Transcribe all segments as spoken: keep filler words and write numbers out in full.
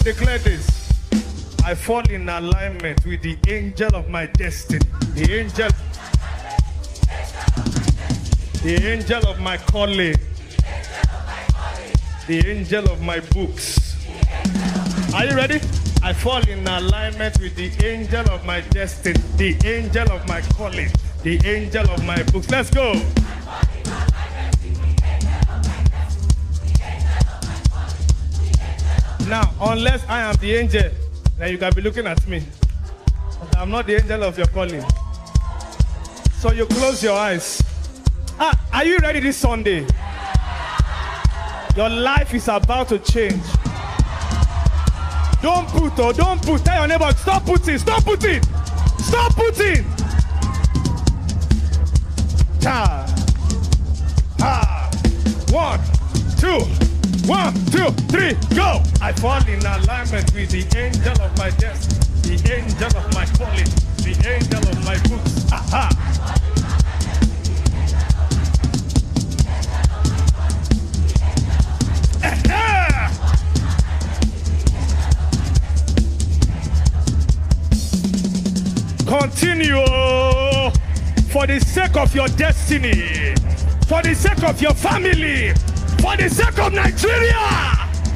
declare this. I fall in alignment with the angel of my destiny. The angel. The angel of my calling. The angel of my books. Are you ready? I fall in alignment with the angel of my destiny. The angel of my calling. The angel of my books. Let's go. Now, unless I am the angel, then you can be looking at me. But I'm not the angel of your calling. So you close your eyes. Ah, are you ready this Sunday? Your life is about to change. Don't put, oh, don't put. Tell your neighbor, stop putting, stop putting, stop putting. Ta. Ha. One, two. One, two, three, go! I fall in alignment with the angel of my destiny, the angel of my calling, the angel of my books. Aha! Aha! Continue for the sake of your destiny, for the sake of your family. For the sake of Nigeria!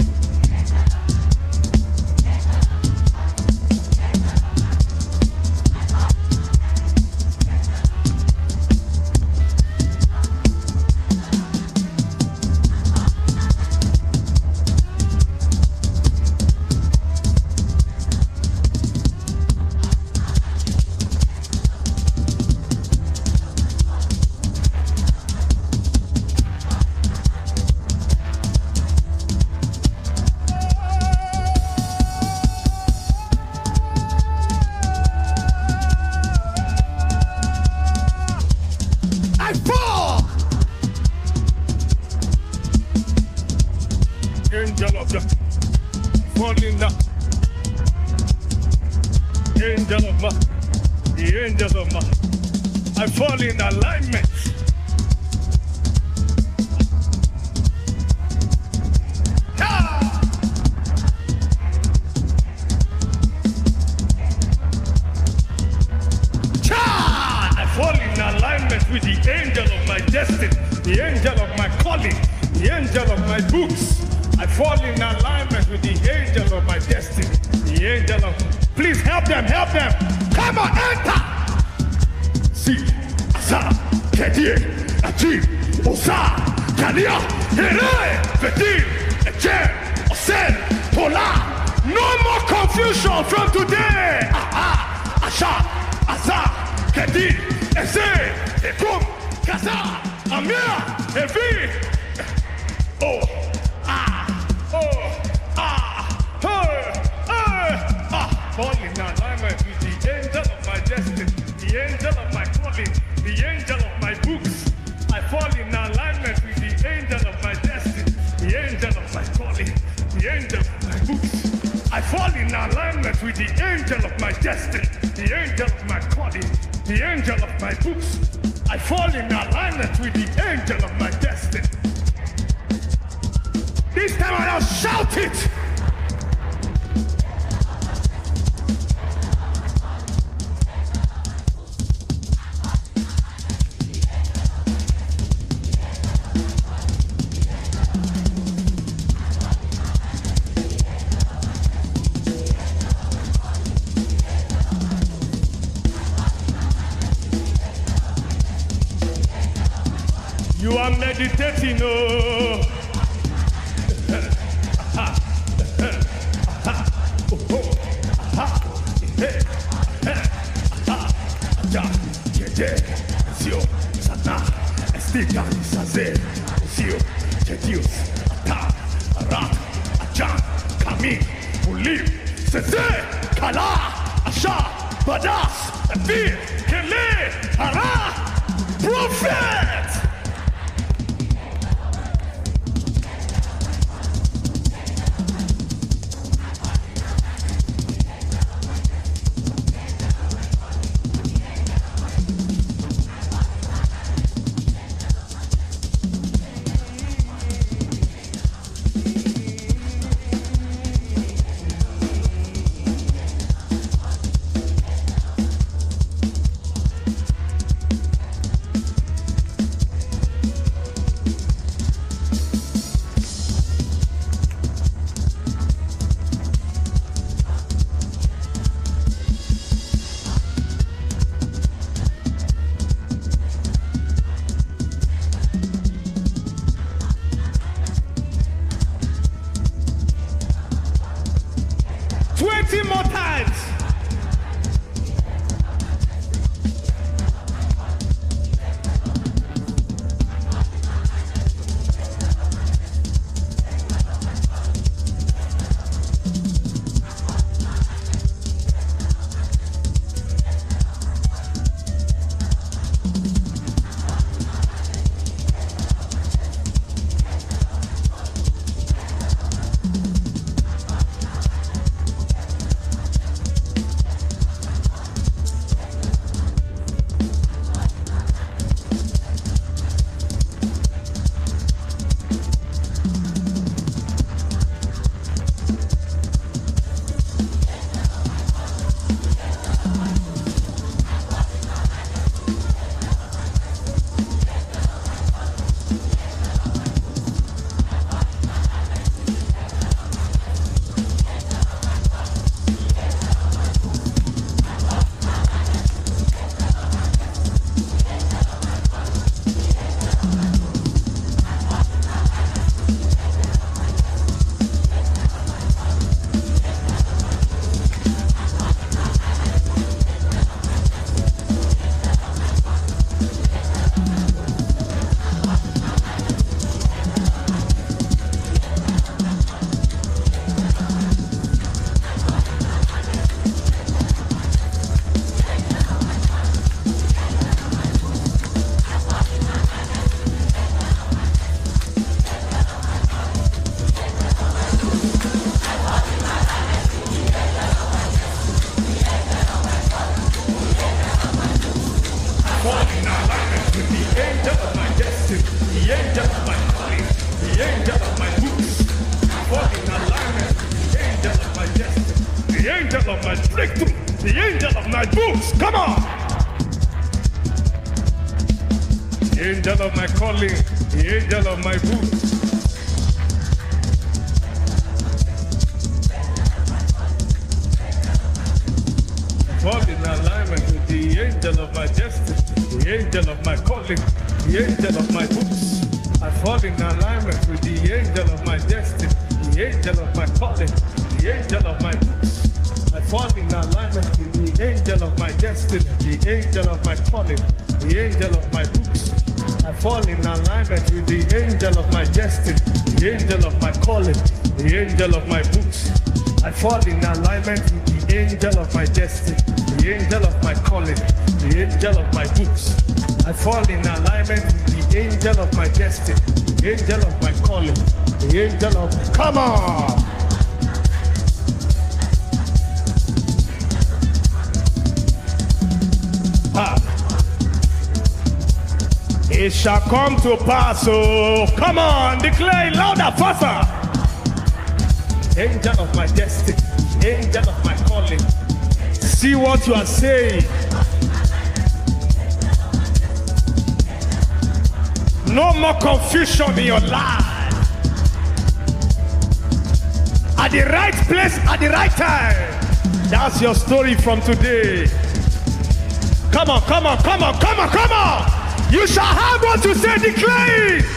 Angel of the falling down. Angel of my, the angel of my, I fall in alignment. Ah! Ah! I fall in alignment with the angel of my destiny, the angel of my calling, the angel of my books. I fall in alignment with the angel of my destiny, the angel of... Please help them, help them. Come on, enter. Si, Asa, Kedir, Ajib, Osa, Kalia, Here, Fedir, Ejer, Osen, Tola. No more confusion from today. Aha, Asha, Asa, Kedir, Eze, Ekum, Kaza, Amir, Evi. Oh. Fall in alignment with the angel of my destiny, the angel of my calling, the angel of my books. I fall in alignment with the angel of my destiny, the angel of my calling, the angel of my books. I fall in alignment with the angel of my destiny, the angel of my calling, the angel of my books. I fall in alignment with the angel of my destiny. This time I'll shout it. You are meditating, oh. Prophet! twenty more times. Angel of my calling, the angel of my boots. Fall in alignment with the angel of my destiny, the angel of my calling, the angel of my boots. I fall in alignment with the angel of my destiny, the angel of my calling, the angel of my boots. I fall in alignment with the angel of my destiny, the angel of my calling, the angel of my boots. I fall in alignment with the angel of my destiny, the angel of my calling, the angel of my boots. I fall in alignment with the angel of my destiny, the angel of my calling, the angel of my boots. I fall in alignment with the angel of my destiny, the angel of my calling, the angel of... Come on! Ah. It shall come to pass, oh, come on, declare it louder, faster. Angel of my destiny, angel of my calling. See what you are saying. No more confusion in your life. At the right place, at the right time. That's your story from today. Come on, come on, come on, come on, come on. You shall have what you say, declare it.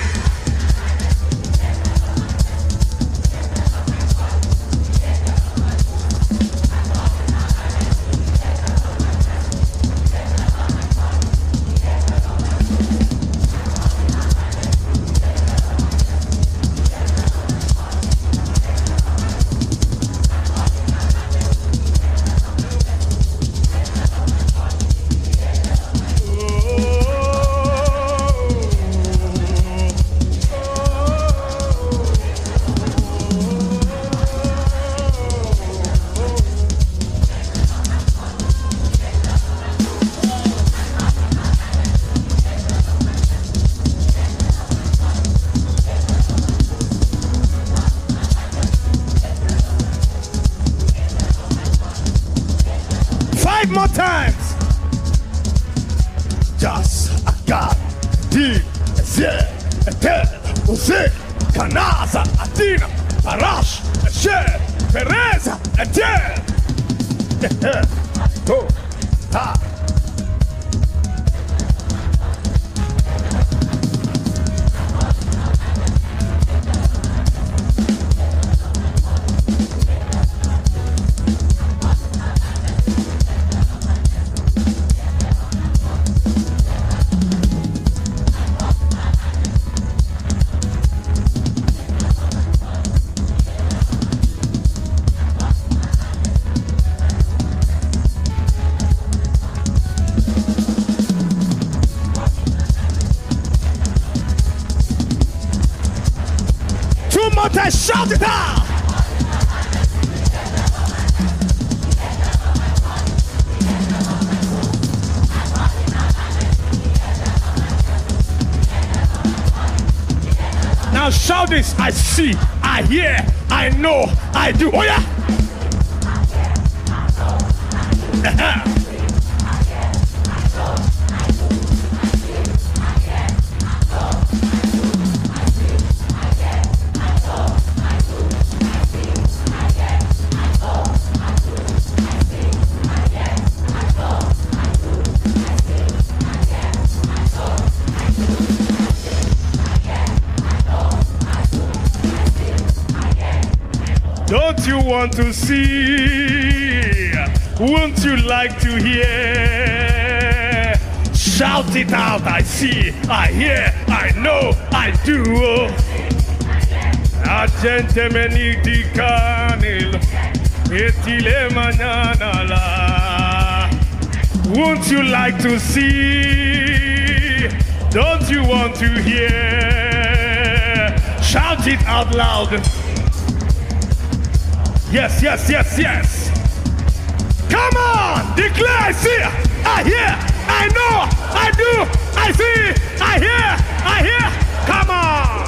More times. Just a God, D, Z, Etel, Uzi, Kanaza, Atina, Parash, Esher, Pereza, Etel. Go, ha. said, shout it out. Now shout this. I see, I hear, I know, I do. Oh yeah. Don't you want to see? Won't you like to hear? Shout it out. I see, I hear, I know, I do. Agente meni di canil, etile manana. Won't you like to see? Don't you want to hear? Shout it out loud. Yes, yes, yes, yes. Come on, declare, I see, I hear, I know, I do, I see, I hear, I hear. Come on.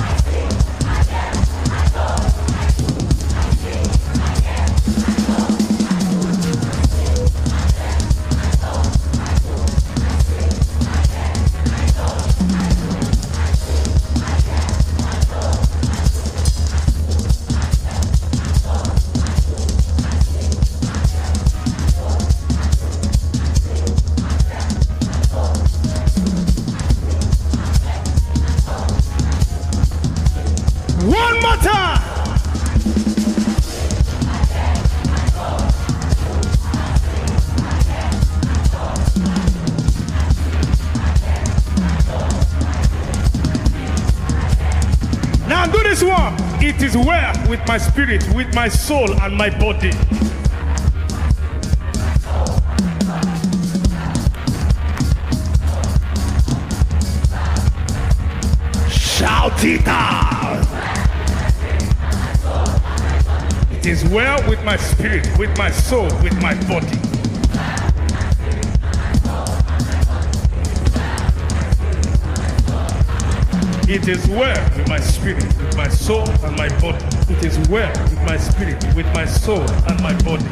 One more time. Now do this one. It is well with my spirit, with my soul and my body. Shout it out. It is well with my spirit, with my soul, with my body. It is well with my spirit, with my soul, and my body. It is well with my spirit, with my soul, and my body.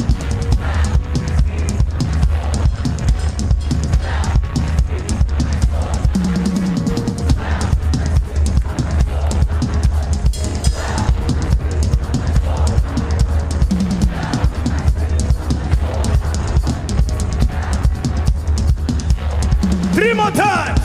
Three more times.